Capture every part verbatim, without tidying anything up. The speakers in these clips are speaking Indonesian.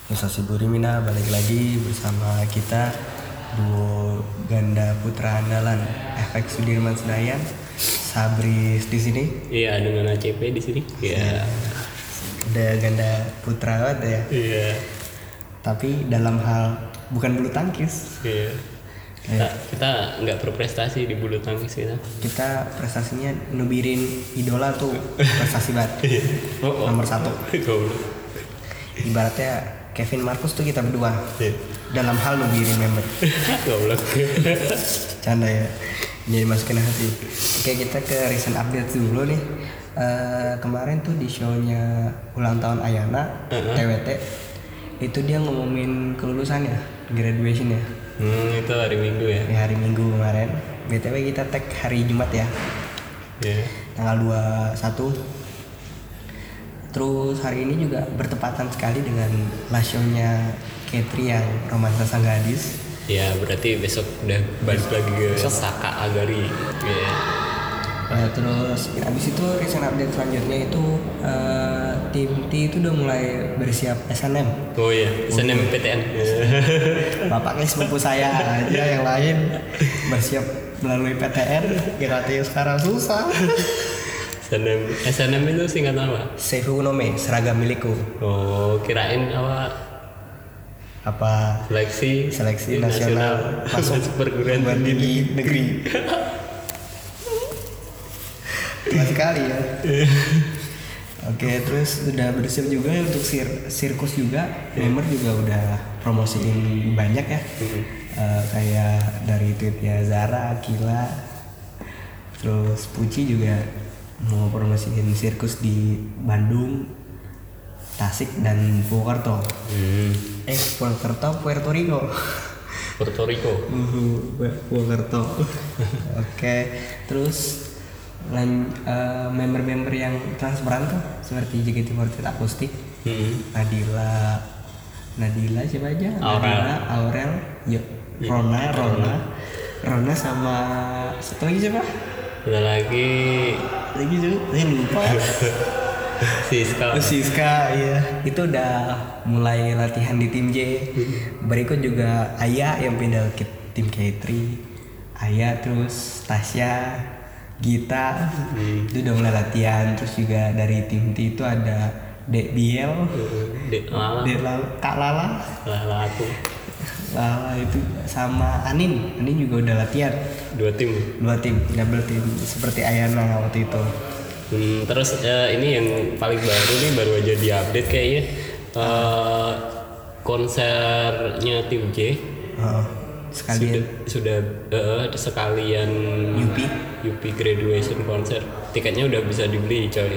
Hisashi Burimina balik lagi bersama kita duo ganda putra andalan F X Sudirman Senayan. Sabris di sini. Iya, dengan A C P di sini. Iya. Udah ganda putra banget ya. Iya. Tapi dalam hal bukan bulu tangkis. Iya. Kita kita nggak berprestasi di bulu tangkis kita. Kita prestasinya nubirin idola tuh prestasi banget. Oh, oh. Nomor satu. Goblok. Ibaratnya Kevin Marcus tuh kita berdua Iya. dalam hal nubirin member. Goblok. Canda ya, jadi masukin hati. Oke, kita ke recent update dulu nih. Uh, kemarin tuh di shownya ulang tahun Ayana uh-huh. T W T itu dia ngumumin kelulusannya, graduationnya. Hmm, itu hari Minggu ya? Ya, hari Minggu kemarin. B T W kita tag hari Jumat ya. Iya. Yeah. Tanggal dua puluh satu. Terus hari ini juga bertepatan sekali dengan last show-nya Katri yang Romansa Sang Gadis. Ya, berarti besok udah balik lagi ke Saka Agari. Iya. Nah, terus abis itu recent update selanjutnya itu uh, tim T itu udah mulai bersiap S N M. Oh iya, S N M P T N. Bapaknya sepupu saya aja yang lain bersiap melalui P T N. Gratis sekarang susah. S N M, S N M itu singkatan apa? Seifu Nome, seragam milikku. Oh, kirain apa? Apa? Seleksi Seleksi nasional, nasional masuk perguruan tinggi negeri. Tua sekali ya. Oke, terus udah bersiap juga untuk sir- sirkus juga. Member juga udah promosiin banyak ya. Hmm. Uh, kayak dari tweetnya Zara, Akila, terus Puci juga mau promosiin sirkus di Bandung, Tasik dan Purwokerto. Hmm. Eh, Purwokerto, Puerto Rico. Puerto Rico. Uh, Purwokerto. Oke, terus lan, uh, member-member yang transferan tuh seperti J K T empat puluh delapan Akustik, hmm. Nadila, Nadila siapa aja? Aurel. Nadila, Aurel, Yo, Rona, Rona, Rona sama satu lagi siapa? Ada lagi lagi tuh, saya lupa. Siska. Siska, iya. Itu udah mulai latihan di tim J. Berikut juga Aya yang pindah ke tim K tiga. Aya, terus Tasya, Gita, hmm. itu udah mulai latihan. Terus juga dari tim T itu ada Dek Biel, Dek Lala, Dek Lala, Kak Lala, Lala aku. Lala itu sama Anin, Anin juga udah latihan. Dua tim. Dua tim, double tim seperti Ayana waktu itu. Hmm, terus uh, ini yang paling baru nih, baru aja diupdate kayaknya uh, konsernya tim J. Oh, sekalian sudah, sudah uh, sekalian U P U P graduation konser. Tiketnya udah bisa dibeli coy.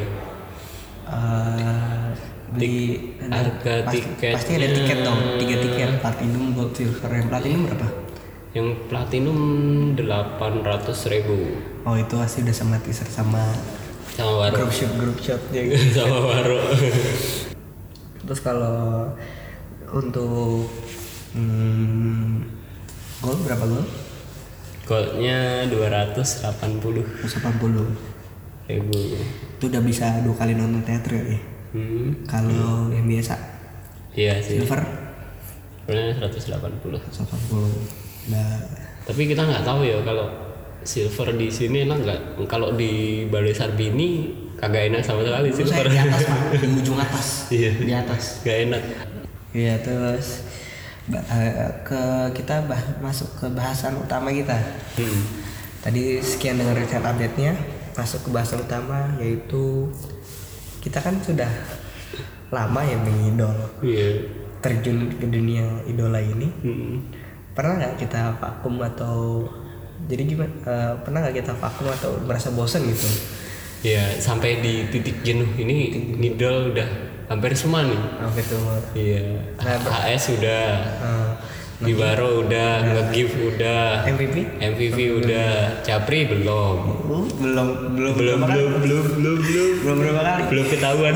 Uh, beli Tik, harga pasti, tiket pasti ada tiket dong, tiga tiket platinum, gold, silver. Yang platinum berapa? Yang platinum delapan ratus ribu. Oh, itu pasti udah sama teaser sama sama Waro. Group shot, group shot ya gitu. Sama Waro. Terus kalau untuk hmm, gol berapa gol? Golnya dua ratus delapan puluh ribu. Itu udah bisa dua kali nonton teater ya? Hmm. Kalau hmm. yang biasa? Iya sih. Silver? Golnya seratus delapan puluh. seratus delapan puluh. Nah, tapi kita nggak tahu ya kalau silver di sini enak nggak? Kalau di Balai Sarbini kagak enak sama sekali silver. Di atas Pak, di ujung atas. Iya. Di atas. Gak enak. Iya, terus ke kita bah, masuk ke bahasan utama kita. Hmm. Tadi sekian dengan recent update-nya, masuk ke bahasan utama yaitu kita kan sudah lama ya mengidol. Iya. Terjun ke dunia idola ini. Hmm. Pernah nggak kita vakum atau jadi gimana? Uh, pernah nggak kita vakum atau merasa bosan gitu? Ya, sampai di titik jenuh ini ngidol udah hampir semua nih. Hampir semua. Iya. Nah, H S udah, uh, Bibaro udah, nah, nge-give udah, M V P, M V P udah, Capri belum. Uh, belum, belum, belum, belum, belum, belum, belum, belum berapa kali? Belum ketahuan.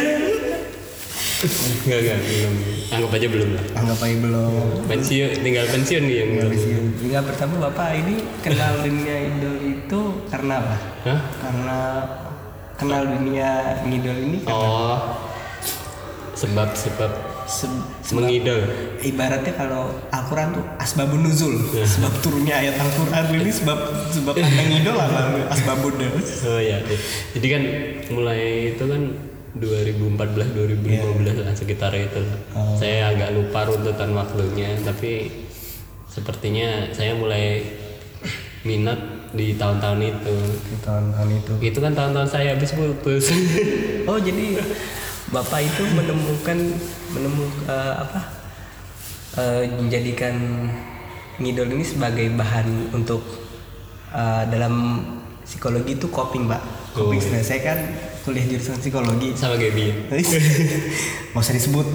Enggak, enggak, belum. Anggap aja belum lah. Anggap aja belum. Pensiun, tinggal pensiun nih yang belum. Pensiun. Tinggal pertama Bapak ini kenal dunia idol itu karena apa? Hah? Karena kenal dunia ngidol ini karena oh sebab-sebab Se- sebab- Mengidol. Ibaratnya kalau Al-Quran tuh asbabun nuzul, sebab turunnya ayat Al-Quran ini sebab sebab anda ngidol apa asbabun. Oh iya, iya. Jadi kan mulai itu kan dua ribu empat belas dua ribu lima belas lah sekitar itu. Oh. Saya agak lupa runtutan waktunya, tapi sepertinya saya mulai minat di tahun-tahun itu. Di tahun-tahun itu. Itu kan tahun-tahun saya habis putus. Oh jadi bapak itu menemukan menemukan uh, apa? Uh, menjadikan ngidol ini sebagai bahan untuk uh, dalam psikologi itu coping, Pak. Coping. Oh. Saya kan kuliah jurusan psikologi. Sama Gaby. Nggak usah disebut.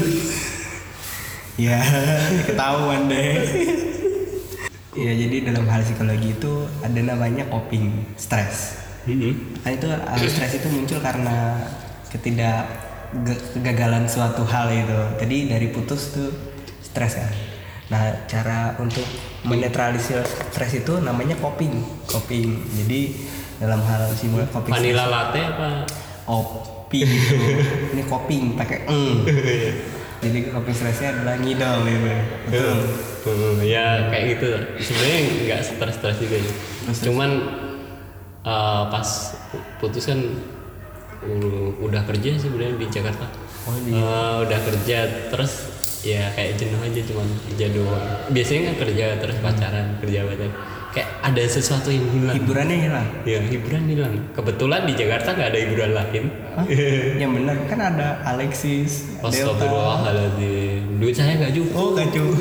Ya, ketahuan deh. Ya, jadi dalam hal psikologi itu ada namanya coping stres. Mm-hmm. Kan itu uh, stres itu muncul karena ketidak ge- kegagalan suatu hal itu. Jadi dari putus tuh stres kan. Nah, cara untuk menetralisir stres itu namanya coping. Coping. Jadi dalam hal simulasi coping Vanilla stress, latte apa? kopi gitu. Ini coping pakai eng. Jadi coping stresnya adalah ngidol gitu. Betul. Hmm, ya kayak gitu. Sebenarnya nggak stres-stres juga ya. Cuman uh, pas putus kan uh, udah kerja sih sebenarnya di Jakarta. Oh, iya. Uh, udah kerja terus ya kayak jenuh aja cuman kerja doang. Biasanya kan kerja terus pacaran, kerja pacaran. Kayak ada sesuatu yang hilang. Hiburannya hilang. Ya hiburan hilang. Kebetulan di Jakarta nggak ada hiburan lain. Hah? Yang benar kan ada Alexis, Delta. Astagfirullahaladzim. Duit saya nggak cukup. Oh nggak cukup.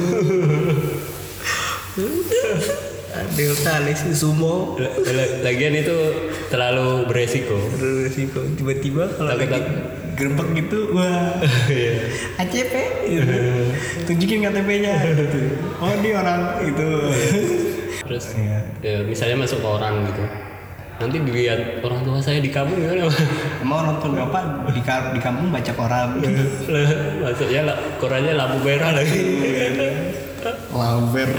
Delta, Alexis, Sumo. L- l- Lagian itu terlalu beresiko. Terus resiko tiba-tiba kalau Takut- lagi gerbek gitu, wah Iya. A C P gitu. Tunjukin K T P-nya gitu. Oh ini orang itu. Terus Iya. ya, misalnya masuk ke orang gitu, nanti dilihat orang tua saya di kampung gimana? Emang orang tua bapak di, ka- di kampung baca koran. Maksudnya lah, korannya lampu merah lagi. Lamber.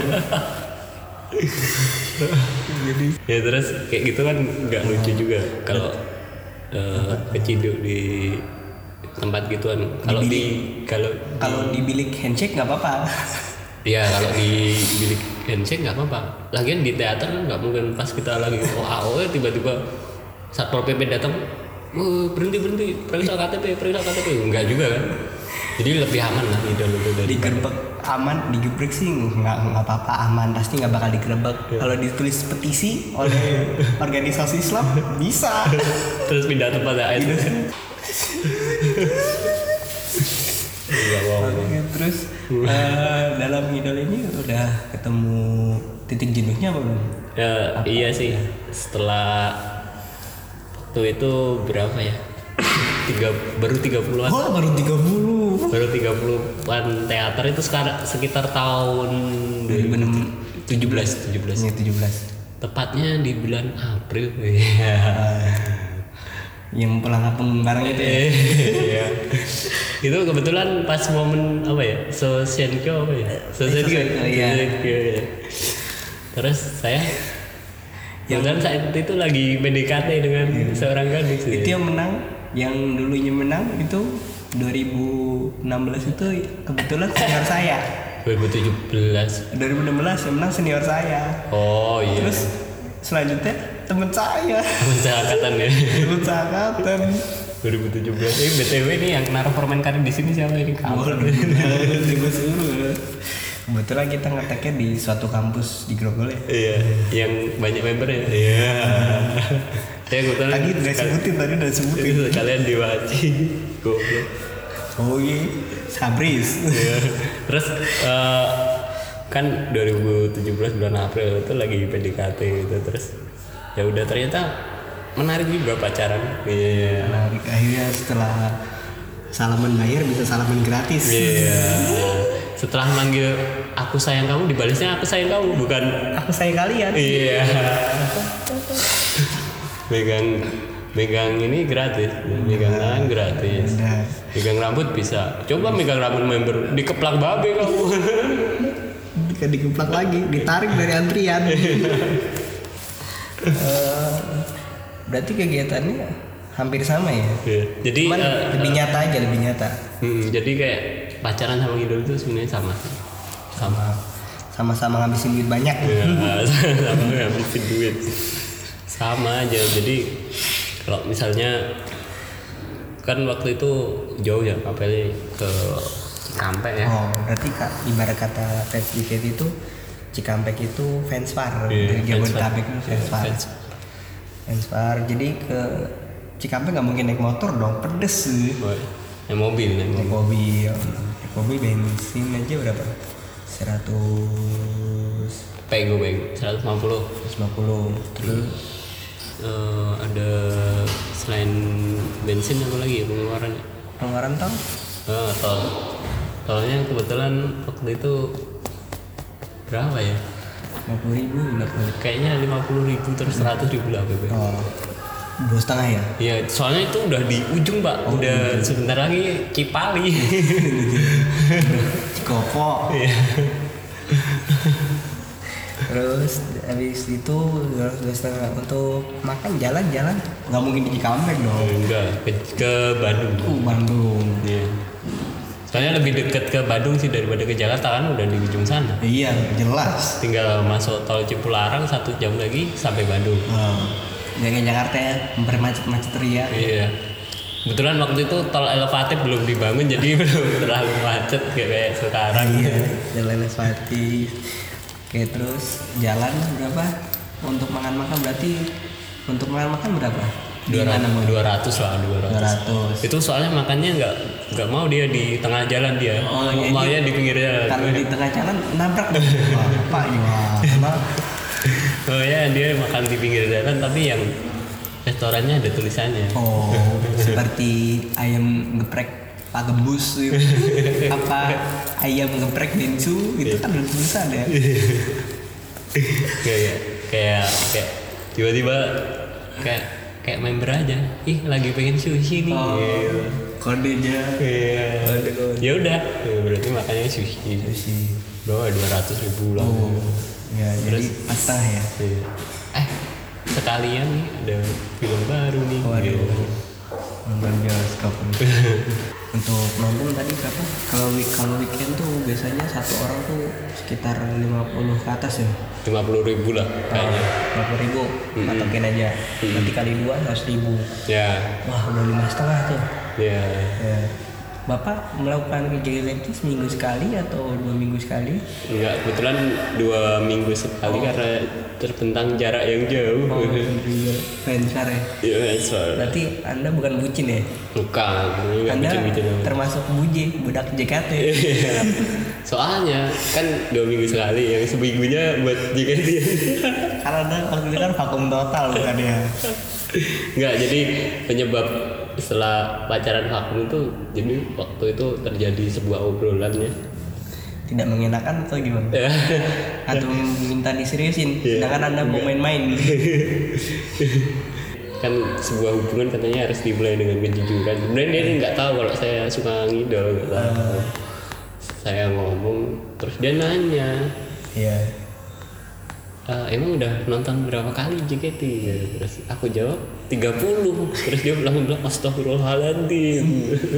Jadi Ya terus kayak gitu kan nggak lucu juga kalau uh, keciduk di tempat gituan. Kalau di kalau kalau di bilik handshake nggak apa-apa. ya kalau di bilik handshake nggak apa-apa. Lagian di teater kan nggak mungkin pas kita lagi O A O tiba-tiba satpol P P datang, oh, berhenti berhenti periksa K T P periksa K T P nggak juga kan. Jadi lebih aman lah idol itu dari Digerebek aman, digebrek sih nggak nggak apa-apa, aman, pasti nggak bakal digerebek. Ya. Kalau ditulis petisi oleh organisasi Islam bisa. terus pindah tempat ya itu. Iya, wow. Oke, terus eh, dalam idol ini udah ketemu titik jenuhnya apa belum? Ya, iya sih. Setelah waktu itu berapa ya? Tiga, baru tiga puluhan. Oh baru tiga puluh. Baru tiga puluhan teater itu sekarang sekitar tahun dua ribu tujuh belas tujuh belas. Ini tujuh belas. Tepatnya di bulan April. Iya. Yang pulang kampung bareng itu ya. Iya. Itu kebetulan pas momen apa ya? Sosienkyo apa ya? Sosienkyo. Iya. Iya. Terus saya yang dan saat itu lagi P D K T dengan seorang gadis. Itu yang menang, yang dulunya menang itu dua ribu enam belas itu kebetulan senior saya. dua ribu tujuh belas. dua ribu enam belas yang menang senior saya. Oh iya. Terus selanjutnya teman saya. Angkatan ya. Teman seangkatan. dua ribu tujuh belas. Eh B T W nih yang naruh permen karet di sini siapa ini? Kamu. Tiba suruh. Kebetulan kita ngeteknya di suatu kampus di Grogol ya. Iya, yang banyak membernya. Iya. Saya kebetulan Tadi udah sebutin, tadi udah sebutin. kalian diwaci. Goblok. Oh iya, Sabris. Iya. Terus eh, kan dua ribu tujuh belas bulan April itu lagi P D K T gitu, terus ya udah ternyata menarik juga pacaran. Iya. Nah, akhirnya setelah salaman bayar bisa salaman gratis. Iya. Setelah manggil aku sayang kamu, dibalasnya aku sayang kamu, bukan Aku sayang kalian. iya. Megang megang ini gratis, megang tangan gratis. Udah. Megang rambut bisa. Coba megang rambut member dikeplak babe kamu. Dika dikeplak lagi, ditarik dari antrian. Eh, berarti kegiatannya hampir sama ya. Iya. Jadi Cuman eh, lebih nyata aja, lebih nyata. hmm, jadi kayak pacaran sama ngidol itu sebenarnya sama sih. Sama sama-sama ngabisin duit banyak. Ya, sama ngabisin duit. Sama aja. Jadi kalau misalnya kan waktu itu jauh ya apalagi ke Cikampek ya. Oh, berarti Kak ibarat kata fans J K T itu Cikampek itu fans far, Iya, dari Jabodetabek fans itu fans Iya, far. fans. Fans far. Jadi ke Cikampek nggak mungkin naik motor dong, pedes sih. Oh, naik mobil, naik Naik mobil. mobil, naik mobil bensin aja berapa? seratus Pego pego seratus lima puluh. lima puluh. Terus Eh, ada selain bensin apa lagi ya pengeluarannya? pengeluaran tol Oh, tol. Tolnya kebetulan waktu itu berapa ya? lima puluh ribu, lima puluh. Kayaknya lima puluh ribu terus seratus ribu lah B B. Oh, dua setengah ya? Iya, soalnya itu udah di ujung pak, Oh, udah sebentar lagi Cipali. Cikopo. Iya. Terus habis itu dua setengah untuk makan jalan-jalan nggak mungkin di Cikampek dong. Enggak, ke, ke Bandung. Uh, Bandung. Iya. Soalnya lebih dekat ke Bandung sih daripada ke Jakarta kan udah di ujung sana. Iya, jelas. Tinggal masuk tol Cipularang satu jam lagi sampai Bandung. Oh, jaga Jakarta ya, mempermacet-macet ria. Iya. Kebetulan waktu itu tol elevatif belum dibangun jadi belum terlalu macet kayak sekarang. Iya, jalan Leswati. Oke, terus jalan berapa? Untuk makan-makan berarti untuk makan-makan berapa? Di mana mau? dua ratus lah, dua ratus. dua ratus. Itu soalnya makannya nggak nggak mau dia di tengah jalan dia. Oh, iya, maunya iya. di pinggir jalan. Kalau di tengah jalan nabrak dong. Wah, Pak gimana? Oh ya dia makan di pinggir jalan tapi yang restorannya ada tulisannya. Oh, seperti ayam geprek Pak Gembus gitu. Apa ayam geprek Bensu itu kan ada tulisan ya. Kayak kayak kayak tiba-tiba kayak kayak member aja. Ih lagi pengen sushi nih. Oh, Gitu. kodenya. Iya. Kode, kode. Ya udah, ya berarti makannya sushi. Sushi. Bawa dua ratus ribu lah. Oh, ya jadi Terus- pas setengah ya. Iya. Eh, sekalian nih ada film baru nih. Waduh. Gitu. Nonton bioskop nih. Untuk nonton tadi berapa? Kalau week kalau weekend tuh biasanya satu orang tuh sekitar lima puluh ke atas ya. lima puluh ribu lah kayaknya. lima puluh ribu, Mm-mm. patokin aja. Nanti kali dua seratus ribu. Ya, Wah udah lima setengah tuh. ya. Ya. Bapak melakukan kegiatan itu seminggu sekali atau dua minggu sekali? Enggak, kebetulan dua minggu sekali karena terbentang jarak yang jauh. Oh, juga fansar ya. Iya, soal. Berarti Anda bukan bucin ya? Bukan, ini nggak Anda bikin-bikin amat. termasuk buje, budak J K T. Iya. Soalnya kan dua minggu sekali, yang seminggunya buat J K T. Karena Anda waktu itu kan vakum total bukan ya? Enggak, jadi penyebab setelah pacaran vakum itu jadi waktu itu terjadi sebuah obrolan ya. Tidak mengenakan atau gimana? Ya. Atau minta diseriusin, Iya. sedangkan Anda mau main-main. Kan sebuah hubungan katanya harus dimulai dengan kejujuran. Sebenarnya dia nggak tahu kalau saya suka ngidol, nggak tahu. Saya ngomong, terus dia nanya, Iya. "Ah, emang udah nonton berapa kali J K T?" Ya, terus aku jawab tiga puluh. Terus dia langsung bilang astagfirullahaladzim.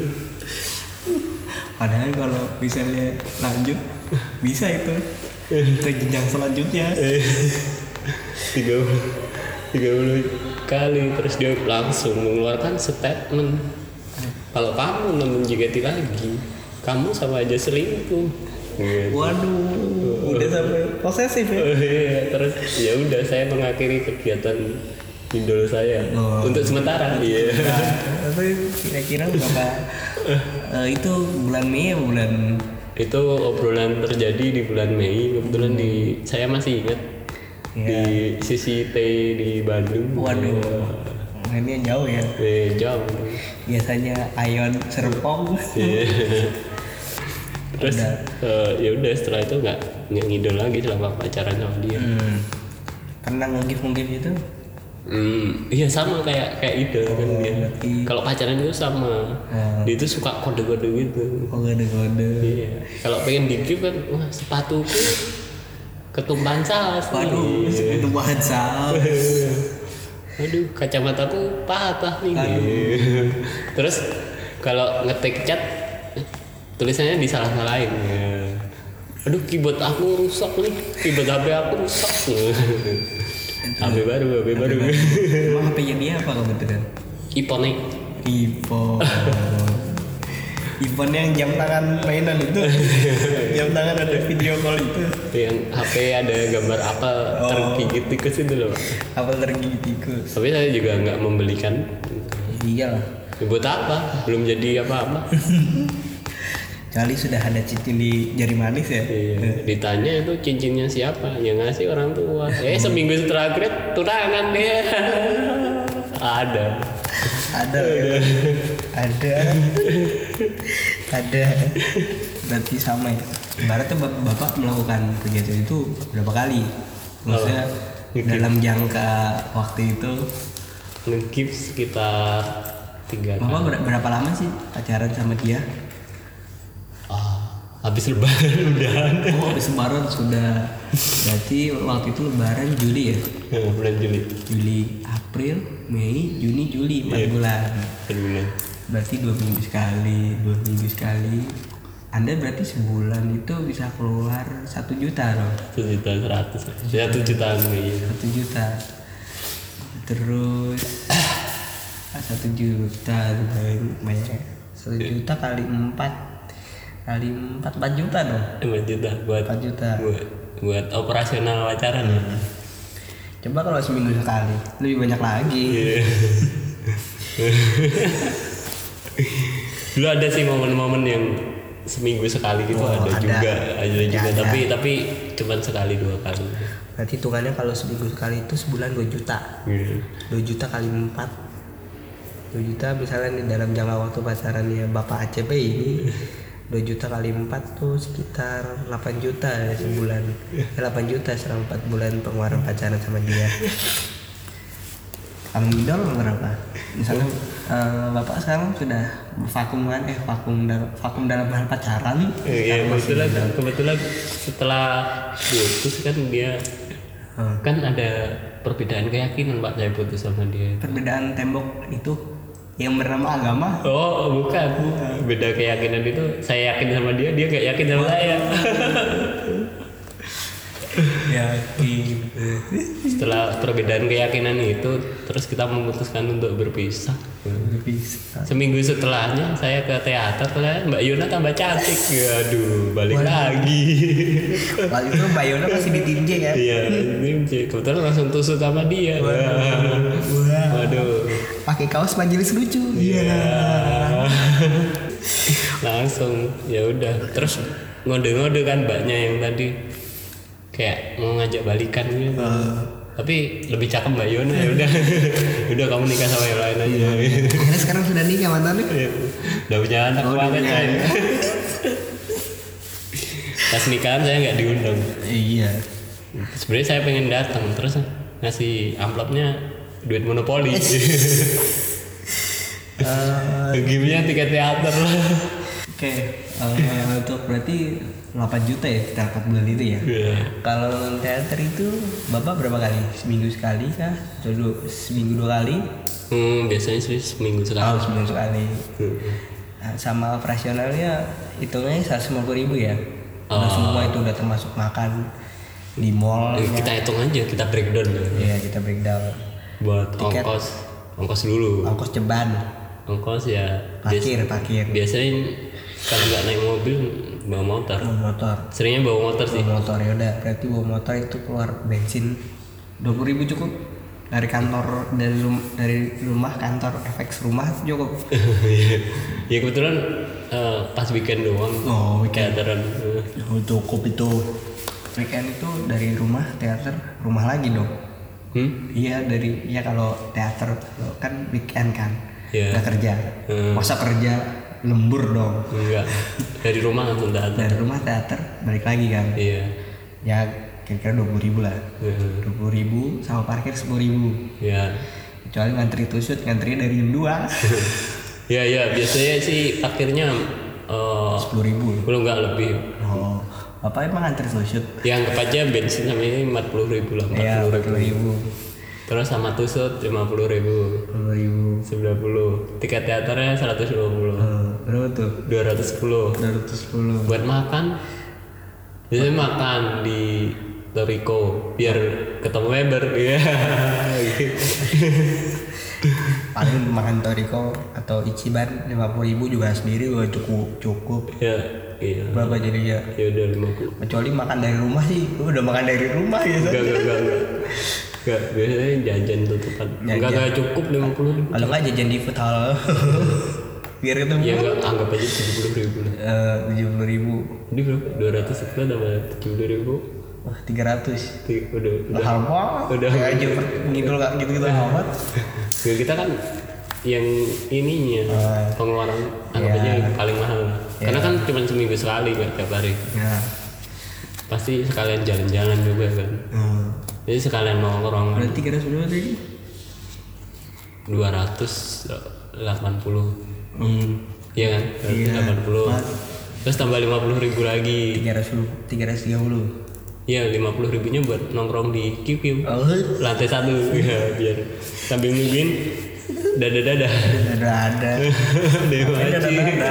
Padahal kalau misalnya lanjut bisa itu ke jenjang selanjutnya. tiga puluh tiga puluh kali. Terus dia langsung mengeluarkan statement, kalau kamu nonton J K T lagi kamu sama aja selingkuh. Gitu. Waduh, udah sampai posesif ya. Oh, iya. Terus ya udah saya mengakhiri kegiatan idol saya Oh. untuk sementara. Iya. Nah, tapi kira-kira berapa? Eh, itu bulan Mei ya bulan Itu obrolan terjadi di bulan Mei. Kebetulan di saya masih ingat ya. di sisi T di Bandung. Waduh, nah, ini jauh ya. Eh, jauh. Biasanya Ayon Serpong. Iya. Terus Udah. eh, ya udah setelah itu nggak nggak ngidol lagi selama pacaran sama dia. Hmm. Karena ngegif-ngegif itu. Hmm, iya sama kayak kayak idol kan dia. berarti- Kalau pacaran itu sama. Oh. Dia itu suka kode-kode gitu. Oh kode-kode. Iya. Kalau pengen di gift kan, wah sepatuku ketumpahan saus. nih. Waduh, itu bahan saus. Aduh, kacamataku patah nih. Aduh. Terus kalau ngetik chat, tulisannya disalah-salahin ya. Aduh keyboard aku rusak nih, keyboard H P aku rusak. H P baru, H P baru. Emang H P-nya dia apa kebetulan? iPhone nih. iPhone. iPhone yang jam tangan mainan itu. Jam tangan ada video call itu. Yang H P ada gambar apa Oh. tergigit tikus itu loh. Apa tergigit tikus? Tapi saya juga nggak membelikan. Iya lah. Ya, buat apa? Belum jadi apa-apa. Kali sudah ada cincin di jari manis ya. Iya. Ditanya itu cincinnya siapa? Yang ngasih orang tua. Eh seminggu setelah grade tunangan dia. Ada. Ada ya. Ada. Ada. Berarti sama ya. Ibaratnya bap- bapak melakukan kegiatan itu berapa kali? Maksudnya Oh, dalam jangka waktu itu Ngekip sekitar tiga bapak kali. ber- berapa lama sih pacaran sama dia? Ah, habis lebaran udah. Oh, habis lebaran sudah. Berarti waktu itu lebaran Juli ya? Ya, bulan Juli. Juli, April, Mei, Juni, Juli, empat Iya. bulan. Bulan. Berarti dua minggu sekali, dua minggu sekali. Anda berarti sebulan itu bisa keluar satu juta dong? Satu juta seratus. Satu jutaan nih. Satu juta. Terus satu juta banyak. Satu juta kali empat kali empat empat juta dong. Empat juta buat Empat juta. buat buat operasional pacaran ya. Coba kalau seminggu sekali lebih banyak lagi. Iya. Dulu ada sih momen-momen yang seminggu sekali gitu. Oh, ada, ada. juga ada Ya, juga ada. tapi tapi cuman sekali dua kali. Berarti hitungannya kalau seminggu sekali itu sebulan dua juta. Iya. dua juta kali empat. dua juta misalnya di dalam jangka waktu pacarannya Bapak A C P ini dua juta kali empat tuh sekitar delapan juta ya sebulan. Ya, delapan juta selama empat bulan pengeluaran pacaran sama dia. Kamu idol berapa? Misalnya eh, Bapak sekarang sudah vakum kan? Eh vakum dalam vakum dalam hal pacaran. Iya, Sekarang masih kebetulan idol. kebetulan setelah putus kan dia Hmm. kan ada perbedaan keyakinan Pak saya putus sama dia. Perbedaan tembok itu yang bernama agama. Oh bukan, beda keyakinan itu saya yakin sama dia, dia gak yakin sama saya. Yakin. Setelah perbedaan keyakinan itu, terus kita memutuskan untuk berpisah. Bisa. Seminggu setelahnya saya ke teater, ternyata Mbak Yuna tambah cantik. Aduh, balik Waduh. lagi. Waktu itu Mbak Yona masih ditinjek ya. Iya, ini kebetulan langsung tusuk sama dia. Wah. Waduh. Pakai kaos majelis lucu. Iya. Langsung ya udah. Terus ngode-ngode kan mbaknya yang tadi kayak mau ngajak balikan gitu. Tapi lebih cakep Mbak Yona ya udah. Udah kamu nikah sama yang lain aja. Akhirnya sekarang sudah nikah mantannya. Udah punya anak Oh, udah kemarin punya saya. anak. Pas nikahan saya nggak diundang. Iya. Sebenarnya saya pengen datang terus ngasih amplopnya duit monopoli. Eh, Gimnya tiket teater lah. Oke, eh, untuk berarti delapan juta ya kita dapat bulan itu ya. Iya. Kalau nonton teater itu Bapak berapa kali? Seminggu sekali kah? Atau dua- seminggu dua kali? Hmm, biasanya sih seminggu Oh, sekali. seminggu sekali. Hmm. Nah, sama operasionalnya hitungnya seratus lima puluh ribu ya. Udah Oh. semua itu udah termasuk makan di mall. Eh, kita hitung aja, kita breakdown ya. Iya, kita breakdown. Buat Tiket. ongkos, ongkos dulu. Ongkos ceban, Ongkos ya. parkir, bias- parkir, Biasanya kalau nggak naik mobil bawa motor. bawa motor. Seringnya bawa motor sih. Bawa motor ya udah, berarti bawa motor itu keluar bensin dua puluh ribu cukup. Dari kantor dari rum, dari rumah kantor F X rumah cukup. Ya kebetulan eh, pas weekend doang. Oh, weekend. Teateran. Eh, Oh, cukup itu. Weekend itu dari rumah teater rumah lagi dong. Hmm? Iya dari ya kalau teater kan weekend kan Iya. nggak kerja. Hmm. Masa kerja lembur dong. Enggak. Dari rumah langsung teater. Dari rumah teater balik lagi kan. Iya. Ya kira-kira dua puluh ribu lah. Hmm. Dua puluh ribu sama parkir sepuluh ribu. Ya. Kecuali ngantri tusut ngantri dari jam dua. Ya ya biasanya sih parkirnya eh Sepuluh ribu. belum nggak lebih. Oh, bapak emang ngantri tusut? Ya anggap aja bensin sama ini empat puluh ribu lah. Iya, empat empat puluh ribu. Terus sama tusut lima puluh ribu. Sepuluh ribu. sembilan puluh. Tiket teaternya seratus dua puluh. Eh, berapa tuh? dua ratus sepuluh. dua ratus sepuluh. Buat makan, biasanya makan di Toriko biar ketemu Weber ya. Paling makan Toriko atau Ichiban lima puluh ribu juga sendiri udah cukup cukup. Ya, iya. Berapa jadinya? Ya udah lima puluh. Kecuali makan dari rumah sih, lu udah makan dari rumah ya. Enggak, enggak, enggak, enggak. Enggak, biasanya jajan tutupan. Enggak, enggak cukup lima puluh ribu. Kalau enggak jajan di food hall. Biar ketemu. Ya enggak, anggap aja tujuh puluh ribu lah. Eh, tujuh puluh ribu. Jadi berapa? dua ratus sekian sama tujuh puluh ribu. Wah, tiga ratus. Ti- Udah, udah. Mahal banget. Udah. Kayak aja ngidul gak gitu-gitu amat. Ya, kita kan yang ininya Ah. pengeluaran anggap Iya. aja yang paling mahal. Karena kan cuma seminggu sekali kan tiap hari. Ya. Pasti sekalian jalan-jalan juga kan. Hmm. Jadi sekalian nongkrong. Berarti kira sudah tadi? dua ratus delapan puluh. Hmm. Iya kan? dua ratus delapan puluh. Iya. Terus tambah lima puluh ribu lagi. tiga ratus tiga ratus tiga puluh. Iya, lima puluh ribunya buat nongkrong di Q Q. Oh, Lantai satu ya, biar sambil nungguin dada-dada. ada ada. Dewa Ada Ci. ada.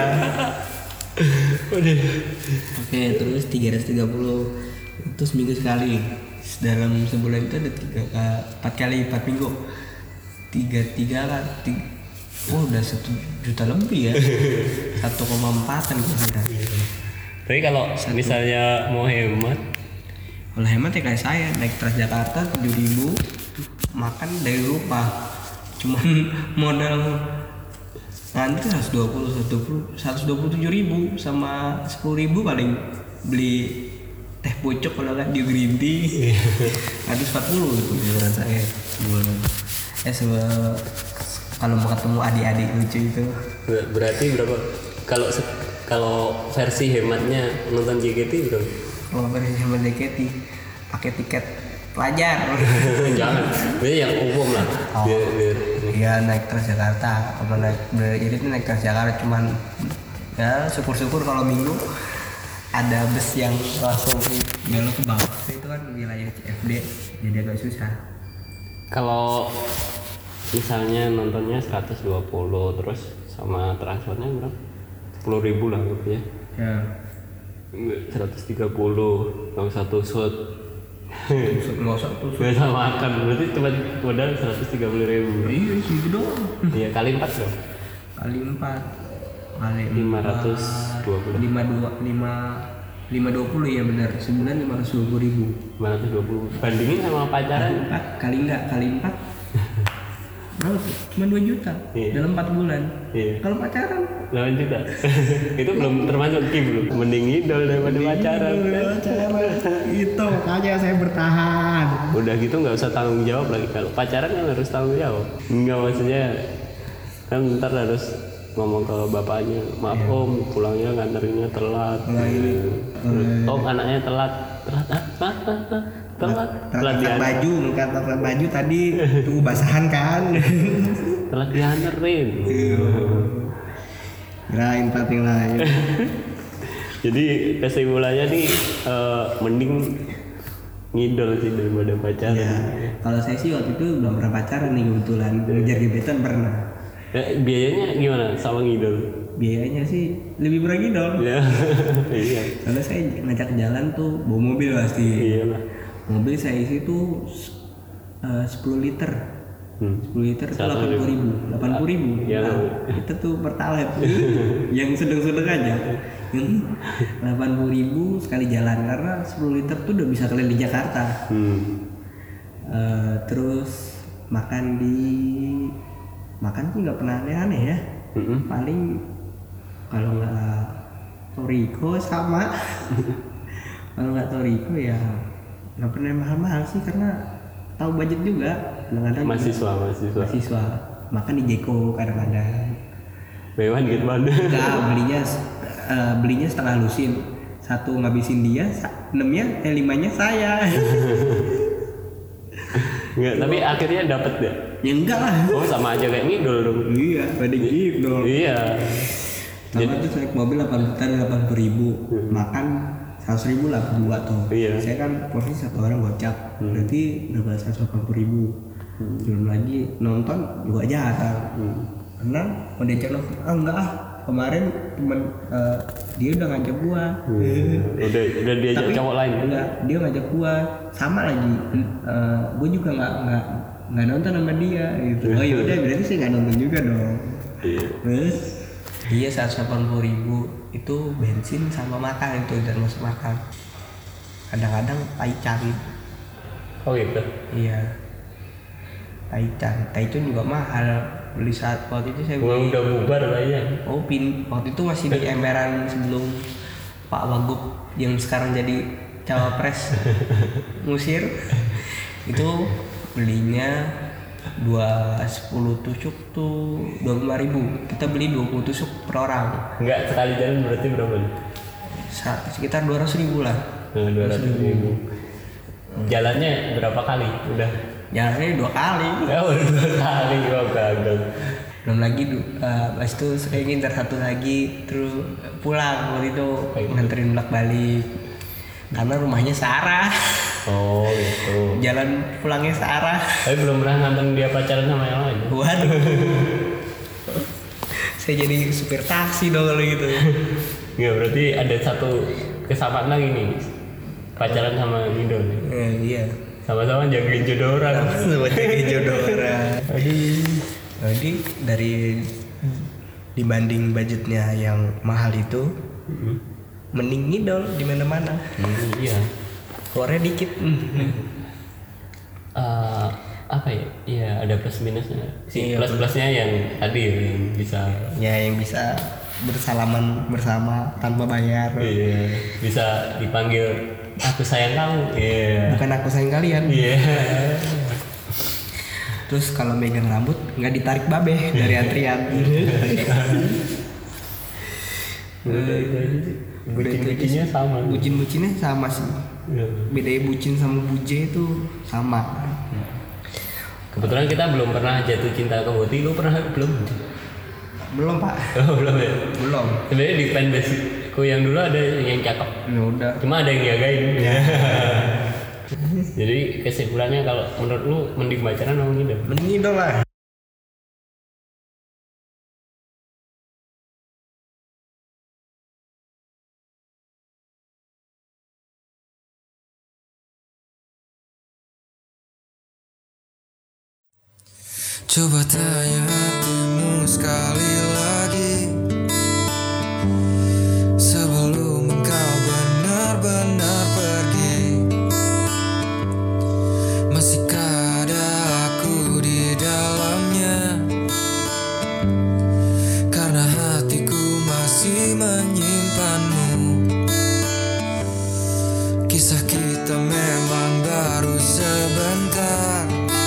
Udah. Oke, terus tiga ratus tiga puluh itu seminggu sekali. Dalam sebulan itu ada tiga empat kali empat minggu. Tiga tiga kan. Tiga, oh udah satu juta lebih ya. Satu koma empatan kira-kira. Tapi kalau misalnya mau hemat, Kalau hemat ya kayak saya naik Transjakarta tujuh ribu, makan dari rumah, cuman modal ngantri seratus dua puluh, seratus dua puluh tujuh ribu sama sepuluh ribu paling beli teh pucuk kalau nggak di green tea, seratus empat puluh gitu menurut saya sebulan. Eh sebe- kalau mau ketemu adik-adik lucu itu, ber- berarti berapa? Kalau se- kalau versi hematnya nonton J K T berapa? kalau versi sama J K T pakai tiket pelajar. Jangan, ini yang umum lah. Oh. Biar, biar Iya naik Transjakarta, apa naik jadi itu naik Transjakarta cuman ya syukur-syukur kalau minggu ada bus yang langsung belok ke bawah itu kan wilayah C F D jadi agak susah. Kalau misalnya nontonnya seratus dua puluh terus sama transportnya berapa? sepuluh ribu lah gitu ya. Ya. seratus tiga puluh kalau satu shot. Nggak usah tuh. Gak usah makan, berarti cuma modal seratus tiga puluh ribu. Iya segitu doang. Iya, kali empat dong. Kali empat kali lima ratus dua puluh. lima dua lima lima dua puluh ya benar sebulan lima ratus dua puluh ribu. lima ratus dua puluh. Bandingin sama pacaran. Empat kali enggak kali empat berapa tuh? Cuma dua juta Iya. dalam empat bulan. Iya. Kalau pacaran delapan juta. Itu belum termasuk Kim belum. Mending idol daripada pacaran. itu makanya saya bertahan. Udah gitu nggak usah tanggung jawab lagi. Kalau pacaran kan harus tanggung jawab. Enggak maksudnya kan ntar harus ngomong ke bapaknya, maaf om pulangnya nganterinnya telat. Nah, ini. Terus, om anaknya telat. Telat apa? Telat. Telat. Telat Angkat diantar. baju, angkat baju tadi tunggu basahan kan. Telat dianterin. Kirain part yang lain. Jadi kesimpulannya nih eh, mending ngidol sih daripada pacaran. Ya, kalau saya sih waktu itu belum pernah pacaran nih kebetulan. Ngejar gebetan pernah. Eh, biayanya gimana sama ngidol? Biayanya sih lebih murah ngidol. Ya, iya. Karena saya ngajak jalan tuh bawa mobil pasti. Iya lah. Mobil saya isi tuh uh, sepuluh liter. Hmm. sepuluh liter itu Satu delapan puluh ribu. delapan puluh ribu. Ya, Nah, itu tuh pertalite. Yang sedang-sedang aja. Yang delapan puluh ribu sekali jalan karena sepuluh liter tuh udah bisa keliling Jakarta. Hmm. Uh, terus makan di makan tuh nggak pernah aneh-aneh ya. Mm-mm. Paling kalau nggak Toriko sama kalau nggak Toriko ya nggak pernah mahal-mahal sih karena tahu budget juga. Kadang-kadang Mahasiswa, mahasiswa. mahasiswa makan di Jeko kadang-kadang. Mewah dikit banget. Enggak belinya uh, belinya setengah lusin, satu ngabisin dia, sa- enamnya eh limanya saya. Enggak, tapi akhirnya dapat ya. Ya enggak lah. Oh, sama aja kayak ngidol dong. Iya, pada gitu. Iya. Sama tuh naik mobil delapan juta delapan puluh ribu, makan seratus ribu lah berdua tuh. Iya. Saya kan porsi satu orang gocap, berarti berapa seratus delapan puluh ribu. Belum lagi nonton juga jatah. Karena mau diajak nonton, ah enggak ah, kemarin temen uh, dia udah ngajak gua. Hmm. udah udah diajak Tapi, cowok lain. Enggak, dia ngajak gua sama lagi. Uh, gua juga nggak nggak nggak nonton sama dia gitu. Oh yaudah berarti saya nggak nonton juga dong. Terus dia seratus delapan puluh ribu itu bensin sama makan itu dan masuk makan. Kadang-kadang taichan. Oh gitu. Iya. Taichan, Taichan juga mahal. Beli saat waktu itu saya beli. Udah bubar lah ya. Oh pin, waktu itu masih di emperan sebelum Pak Wagub yang sekarang jadi cawapres ngusir. Itu belinya dua sepuluh tusuk tuh dua puluh lima ribu. Kita beli dua puluh tusuk per orang. Enggak, sekali jalan berarti berapa nih? Sekitar dua ratus ribu lah. Nah, dua ratus ribu. Jalannya berapa kali? Udah jalannya dua kali. Ya udah dua kali gua gagal. Belum lagi uh, pas itu saya nginter satu lagi terus pulang waktu itu nganterin bolak balik karena rumahnya searah. Oh gitu. Jalan pulangnya searah. Tapi belum pernah nganterin dia pacaran sama yang lain. Waduh. Saya jadi supir taksi dong kalau gitu. Nggak, berarti ada satu kesamaan lagi nih pacaran sama Nido nih. Eh, iya. Sama-sama jagain jodoh orang. Sama-sama jagain jodoh orang. Aduh. Jadi dari dibanding budgetnya yang mahal itu, mm-hmm. mending ngidol di mana-mana. Mm, iya. Keluarnya dikit. Mm. Uh, apa ya? Iya ada plus minusnya. Si iya, plus plusnya yang tadi yang bisa. Ya yang bisa bersalaman bersama tanpa bayar. Iya. Bisa dipanggil aku sayang kamu. Iya. Yeah. Bukan aku sayang kalian. Iya. Yeah. Terus kalau megang rambut nggak ditarik babe dari antrian. Udah itu aja sih. Bucin-bucinnya sama. Bucin-bucinnya sama sih. Yeah. Bedanya bucin sama buje itu sama. Kebetulan kita belum pernah jatuh cinta ke Hoti. Lu pernah belum? Belum pak. Oh belum ya. Belum. Sebenarnya di fanbase-ku yang dulu ada yang cakep. Ya udah. Cuma ada yang jagain. Ya. Jadi kesimpulannya kalau menurut lu mending pacaran atau ngidol? Mending ngidol lah. Coba tanya hatimu sekali lagi sebelum engkau benar-benar pergi. Masihkah ada aku di dalamnya? Karena hatiku masih menyimpanmu. Kisah kita memang baru sebentar,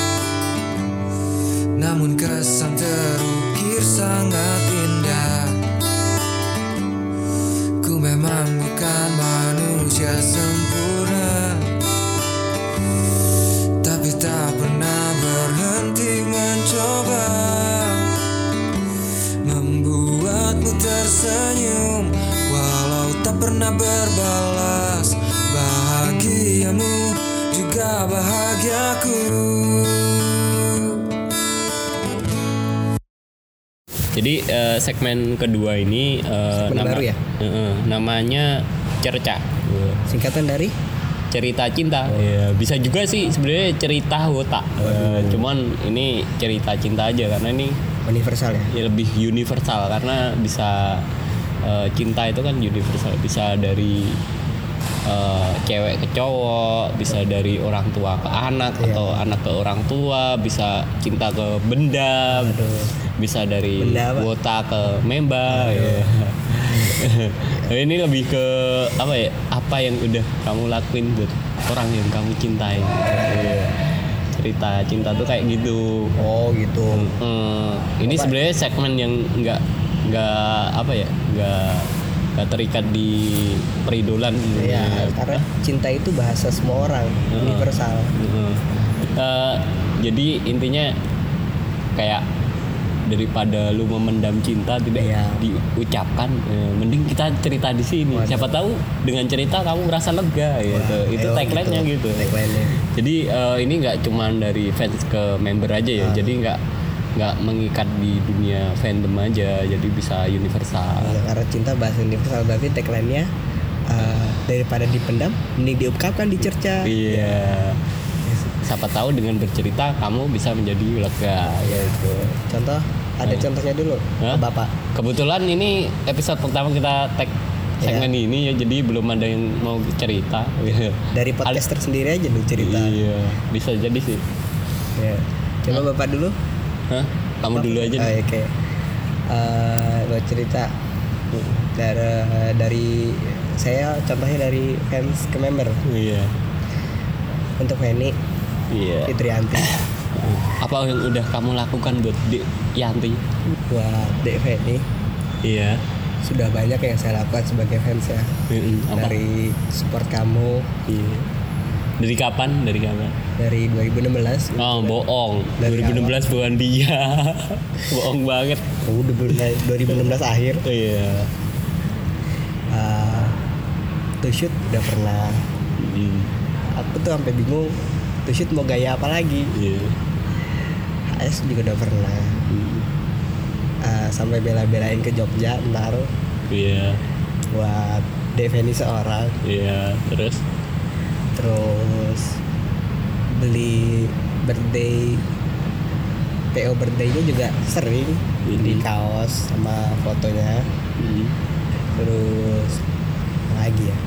namun kesan terukir sangat indah. Ku memang bukan manusia sempurna, tapi tak pernah berhenti mencoba membuatmu tersenyum, walau tak pernah berbalas. Bahagiamu juga bahagiaku. Jadi uh, segmen kedua ini uh, segmen nama, baru ya? Uh, uh, namanya cerca. Singkatan dari cerita cinta. Oh. Ya, bisa juga sih sebenarnya cerita wota. Uh, cuman ini cerita cinta aja karena ini universal ya. Ya lebih universal karena bisa uh, cinta itu kan universal, bisa dari uh, cewek ke cowok, bisa dari orang tua ke anak, iya. Atau anak ke orang tua, bisa cinta ke benda. Aduh. Bisa dari wota ke memba ya. Ini lebih ke apa ya, apa yang udah kamu lakuin buat orang yang kamu cintai. Ya. Cerita cinta tuh kayak gitu. Oh gitu. Hmm, ini sebenarnya segmen yang nggak nggak apa ya, nggak nggak terikat di peridolan. Ya, ya. Karena cinta itu bahasa semua orang, uh, universal. Uh, uh, jadi intinya kayak daripada lu memendam cinta tidak ya. diucapkan, eh, mending kita cerita di sini. Waduh. Siapa tahu dengan cerita kamu merasa lega. Wah, gitu. Itu tagline-nya gitu. gitu. Tagline-nya. Jadi uh, ini nggak cuma dari fans ke member aja ya. Ah. Jadi nggak nggak mengikat di dunia fandom aja, jadi bisa universal. Ya, karena cinta bahasa universal, berarti tagline-nya uh, daripada dipendam mending diungkapkan, dicerca. Iya. Siapa tahu dengan bercerita kamu bisa menjadi lega gitu. Contoh, ada Hmm. contohnya dulu. Hah? Bapak. Kebetulan ini episode pertama kita tag segmen ini ya, jadi belum ada yang mau cerita. Dari podcaster sendiri aja lu cerita. Iya, bisa jadi sih. Ya. Coba Bapak dulu. Hah? Kamu dulu aja Oh, deh. Oke. Eh, gue cerita dari dari saya, contohnya dari fans ke member. Iya. Untuk Feni, Iya. Fitrianti, Apa yang udah kamu lakukan buat Dek Yanti? buat Dek Feni Iya. sudah banyak yang saya lakukan sebagai fans ya. Mm-mm. Apa? Dari support kamu Iya. Dari kapan? Dari kapan? dari dua ribu enam belas. Oh, bohong. Dari dua ribu enam belas bukan dia. Bohong banget. Oh, udah mulai dua ribu enam belas akhir. Iya. Uh, to shoot udah pernah. Hmm. Aku tuh sampai bingung to shoot mau gaya apa lagi. Iya. H S juga udah pernah. Hmm. Uh, sampai bela-belain ke Jogja ntar Iya. buat Deveni seorang. Iya. Terus? Terus beli birthday P O birthday-nya juga sering Mhm. di kaos sama fotonya. Hmm. Terus apa lagi ya,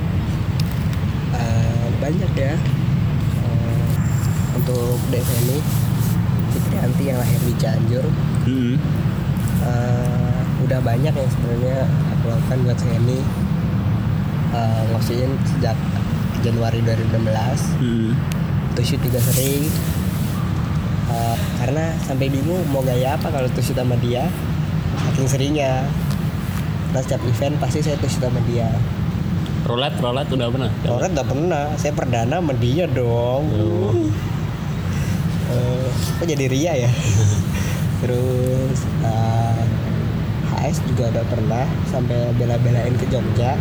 Uh, banyak ya. Uh, untuk Deveni Fitrianti yang lahir di Cianjur, Hmm. uh, udah banyak yang sebenarnya aku lakukan buat Feni. Uh, ngosiin sejak Januari dua ribu enam belas. Hmm. To shoot juga sering. Uh, karena sampai bingung mau gaya apa kalau to shoot sama dia, saking seringnya. Nah, setiap event pasti saya to shoot sama dia. Rolet, rolet udah pernah? Orang nggak pernah, saya perdana sama dia dong. Oh. Uh, kok jadi ria ya? Terus uh, H S juga udah pernah sampai bela-belain ke Jogja.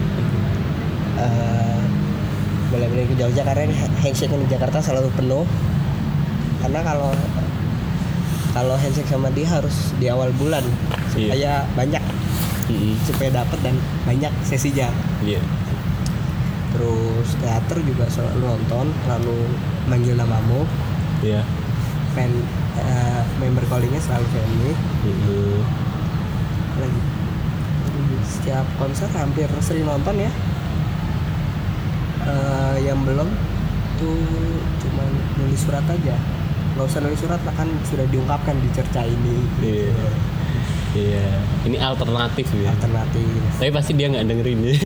Uh, bela-belain ke Jogja karena handshake di Jakarta selalu penuh. Karena kalau kalau handshake sama dia harus di awal bulan supaya Iya. banyak, Hmm. supaya dapat dan banyak sesinya. Iya. Terus teater juga selalu nonton, selalu manggil namamu. Iya. Fan uh, member callingnya selalu Feni. Hmm. Lagi setiap konser hampir sering nonton ya. Uh, yang belum tuh cuma nulis surat aja, nggak usah nulis surat lah, kan sudah diungkapkan di cerca ini. Iya. Iya. Ini alternatif ya. Alternatif. Tapi pasti dia nggak dengerin ya.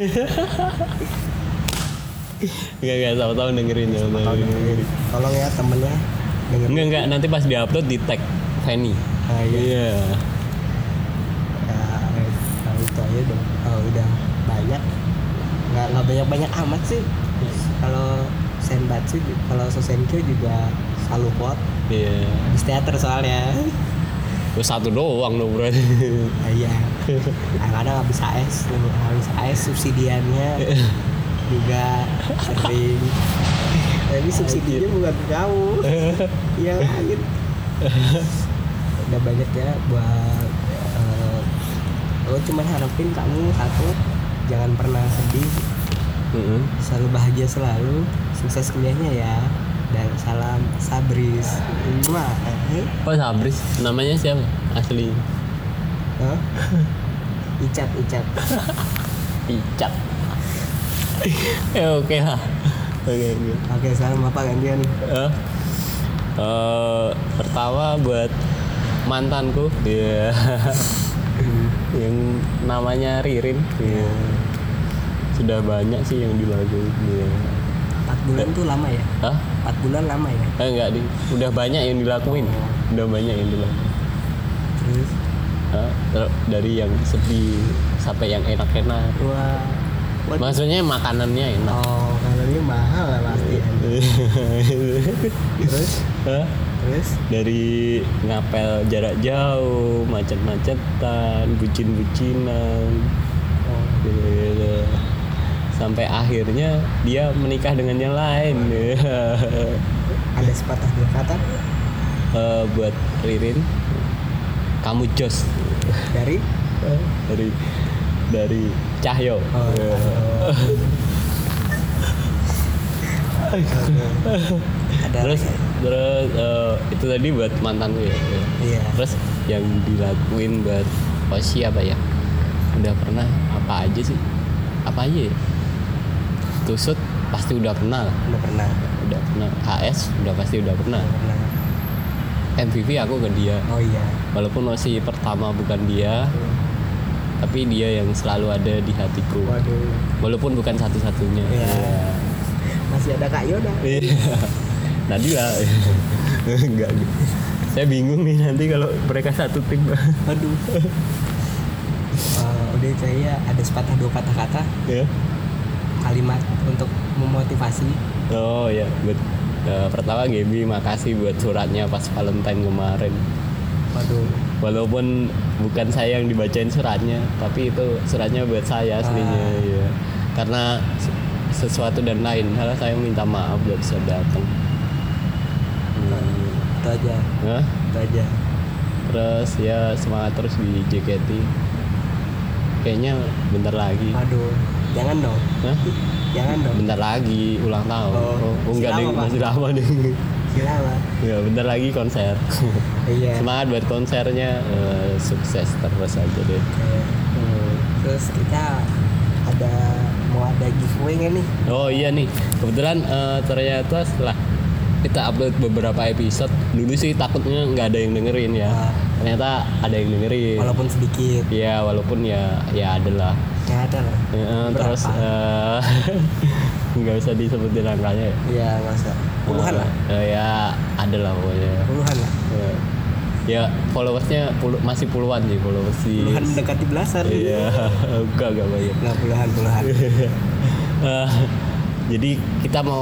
Nggak nggak sama tahu dengerin ya. Tahu dengerin. Tolong ya temennya dengerin. Enggak enggak nanti pas diupload di tag Feni. Ah, iya. Iya. Ya, kalau itu aja dong. Oh, udah banyak. Nggak nggak banyak banyak amat sih. Kalau Senbatsu, kalau Sosenkyo juga selalu quote. Iya. Habis teater soalnya. Terus satu doang dong berarti. Nah, iya. Kadang-kadang habis H S, habis H S subsidiannya juga sering. Tapi subsidinya bukan ke kamu. Iya lain. Udah banyak ya buat. Uh, lo cuma harapin kamu satu, jangan pernah sedih, Heeh. selalu bahagia selalu, sukses kuliahnya ya, dan salam Sabris. Wah, eh, Oh Sabris, namanya siapa asli? huh? Icat, Icat. Icat. Ya oke lah. Oke oke. Oke, salam Bapak gantian. Eh, eh, pertama buat mantanku, dia yang namanya Ririn. Iya. Sudah banyak sih yang dilakuin. Iya. Empat bulan tuh lama ya? Hah? Empat bulan lama ya? Eh, enggak di. Udah banyak yang dilakuin. Udah banyak yang dilakuin. Terus, Hah? Ter- dari yang sedih sampai yang enak-enak. wah, what? Maksudnya makanannya enak. Oh, kalau ini mahal lah pasti. Terus, Hah? terus, Dari ngapel jarak jauh, macet-macetan, bucin-bucinan, oh, gitu-gitu. Sampai akhirnya dia menikah dengan yang lain. ada sepatah dua kata. Eh, buat Ririn, kamu jos. Dari dari dari Cahyo. oh, ada Terus terus uh, itu tadi buat mantan gue ya. iya. Terus yang dilakuin buat Oshi apa ya? Udah pernah apa aja sih? Apa aja ya? Tusut pasti udah pernah. Udah pernah. Udah pernah. H S udah pasti udah pernah. Udah pernah. M V P aku ke dia. Oh iya. Walaupun Oshi pertama bukan dia, tapi dia yang selalu ada di hatiku. Waduh. Walaupun bukan satu-satunya. Iya. Masih ada Kak Yoda. Iya. Nadila. Enggak. Saya bingung nih nanti kalau mereka satu tim. Aduh. Uh, udah saya ada sepatah dua patah kata Ya. kalimat untuk memotivasi. Oh ya, buat uh, pertama Gaby makasih buat suratnya pas Valentine kemarin. Waduh. Walaupun bukan saya yang dibacain suratnya, tapi itu suratnya buat saya aslinya Ah. ya. Karena sesuatu dan lain hal saya minta maaf gak bisa datang. Hmm. Itu aja. Hah? Itu aja. Terus ya semangat terus di J K T. Kayaknya bentar lagi. Aduh. Jangan dong. Hah? Jangan dong. Bentar lagi ulang tahun. Oh, Oh, enggak masih deh, lama, Pak. masih lama deh. Gila lah. Ya, bentar lagi konser. Iya. Semangat buat konsernya, eh, sukses terus aja deh. Oke. Hmm. Terus kita ada mau ada giveaway nggak nih? Oh iya nih, kebetulan eh, ternyata setelah kita upload beberapa episode, dulu sih takutnya nggak ada yang dengerin ya. Ah. Ternyata ada yang dengerin. Walaupun sedikit. Ya walaupun ya ya ada lah. Ya ada lah. Eh, terus Berapa? eh, nggak usah disebutin angkanya ya. Iya nggak usah. Puluhan lah. Eh, ya ada lah pokoknya. Puluhan lah. Ya, ya followersnya puluh, masih puluhan sih followers sih. Puluhan mendekati belasan. Iya, enggak enggak banyak. Nggak puluhan puluhan. Eh, jadi kita mau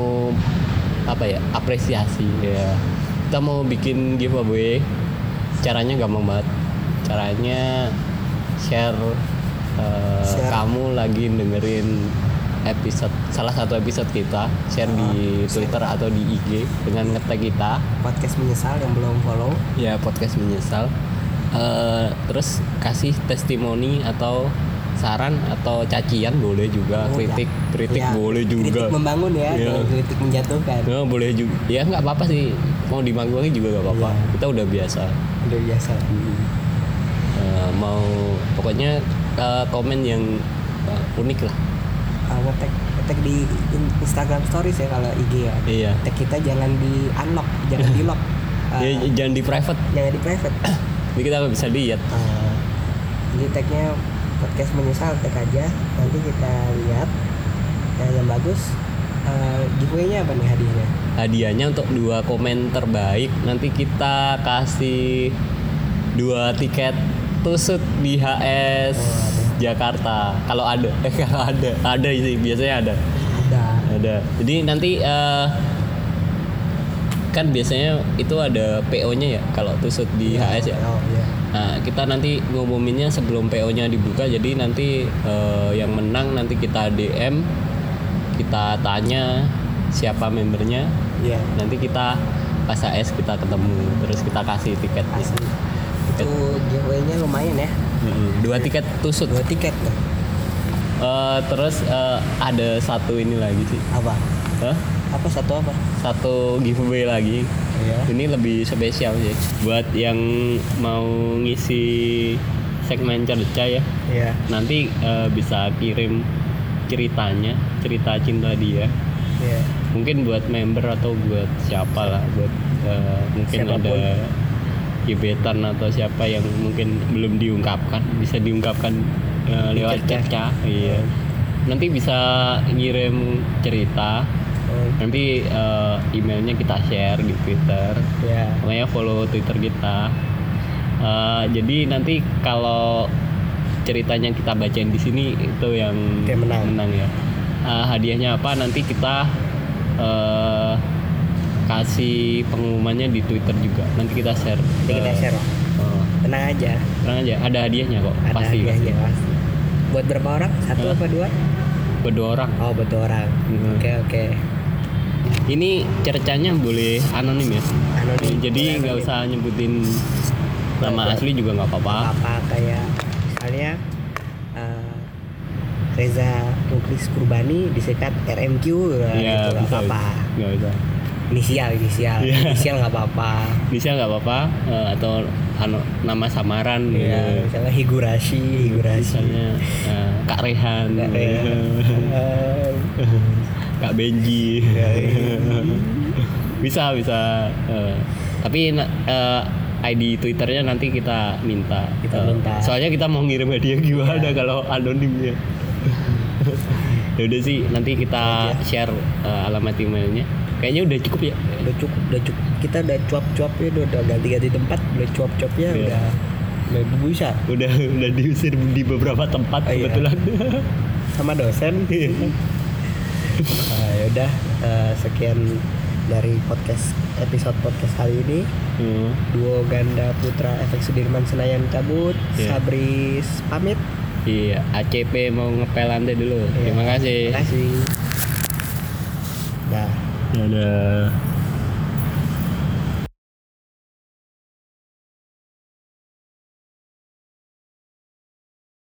apa ya apresiasi ya. Kita mau bikin giveaway. Caranya gampang banget. Caranya share, eh, Share. kamu lagi dengerin episode salah satu episode kita, share di Twitter atau di I G dengan nge-tag kita. Podcast menyesal yang belum follow. Ya podcast menyesal. Eh, terus kasih testimoni atau saran atau cacian boleh juga, Oh, kritik ya. kritik Ya, boleh juga. Kritik membangun ya, Iya. jangan kritik menjatuhkan. Ya, boleh juga. Ya nggak apa-apa sih. Mau dimanggungi juga nggak apa-apa. Iya. Kita udah biasa. Udah biasa. Eh, mau pokoknya eh, komen yang eh, unik lah. Uh, ngetek ngetek di in- Instagram Stories ya kalau I G ya. Iya. Tag kita jangan di unlock, jangan di lock. Uh, Ya, jangan di private. jangan di private. Jadi kita nggak bisa lihat. Uh, jadi tagnya podcast menyesal, tag aja. Nanti kita lihat nah, yang bagus. Uh, giveaway-nya apa nih hadiahnya? Hadiahnya untuk dua komen terbaik nanti kita kasih dua tiket tusuk di H S Jakarta kalau ada eh kalau ada ada sih biasanya ada Ada. ada jadi nanti eh, kan biasanya itu ada P O-nya ya kalau tusuk di H S ya. Oh iya. Nah kita nanti ngumuminnya sebelum P O-nya dibuka jadi nanti eh, yang menang nanti kita D M kita tanya siapa membernya. Iya. Nanti kita pas H S kita ketemu terus kita kasih tiketnya. Asli. Itu giveaway-nya lumayan ya. Mm-mm. Dua tiket tusuk. Dua tiket tuh. Eh, terus eh, ada satu ini lagi sih. Apa? Hah? Apa satu apa? Satu giveaway lagi. Iya. Ini lebih spesial sih buat yang mau ngisi segmen cerca ya. Iya. Nanti eh, bisa kirim ceritanya, cerita cinta dia. Iya. Mungkin buat member atau buat siapa lah, buat eh, mungkin Siapapun. ada gebetan atau siapa yang mungkin belum diungkapkan, bisa diungkapkan eh, Di lewat cerca. cerca. Iya. Nanti bisa ngirim cerita. Oh, Nanti eh, emailnya kita share di Twitter. iya. Makanya follow Twitter kita. Eh, jadi nanti kalau ceritanya kita bacain di sini itu yang Oke, menang. ya. Eh, hadiahnya apa nanti kita eh, kasih pengumumannya di Twitter juga. Nanti kita share. Nanti kita ke- share. Oh, Tenang aja. tenang aja, ada hadiahnya kok. Ada pasti. hadiahnya pasti. Buat berapa orang? Satu Hah? apa dua? Berdua orang. Oh, buat dua orang. Mhm. Oke, oke. Ini cercanya boleh anonim ya. Anonim. Jadi Boleh nggak anonim. usah nyebutin Nama asli juga nggak apa-apa. Apa kayak misalnya uh, Reza Muklis Kurbani disingkat R M Q Iya, gitu, bisa, apa nggak bisa. inisial inisial Iya. inisial nggak apa-apa. Bisa nggak apa-apa eh, atau anu, nama samaran Ya, gitu. misalnya Higurashi Higurashi Misalnya eh, Kak Rehan, Kak Rehan. Kak Benji. bisa bisa. eh, tapi eh, I D Twitternya nanti kita minta. Kita Eh, minta. Soalnya kita mau ngirim hadiah gimana kalau anonimnya. Ya udah sih, nanti kita share eh, alamat emailnya. Kayaknya udah cukup ya. Udah cukup udah cukup kita udah cuap-cuap ya udah, udah ganti-ganti tempat udah cuap-cuap ya Iya. udah udah bisa Udah udah diusir di beberapa tempat Oh, iya. kebetulan. sama dosen. Nah, ya udah eh, sekian dari podcast episode podcast kali ini. Hmm. Duo Ganda Putra Efek Sudirman Senayan cabut. Iya. Sabris pamit. Iya, A C P mau ngepel lantai dulu. Iya. Terima kasih. Terima kasih. Dah. Dadah.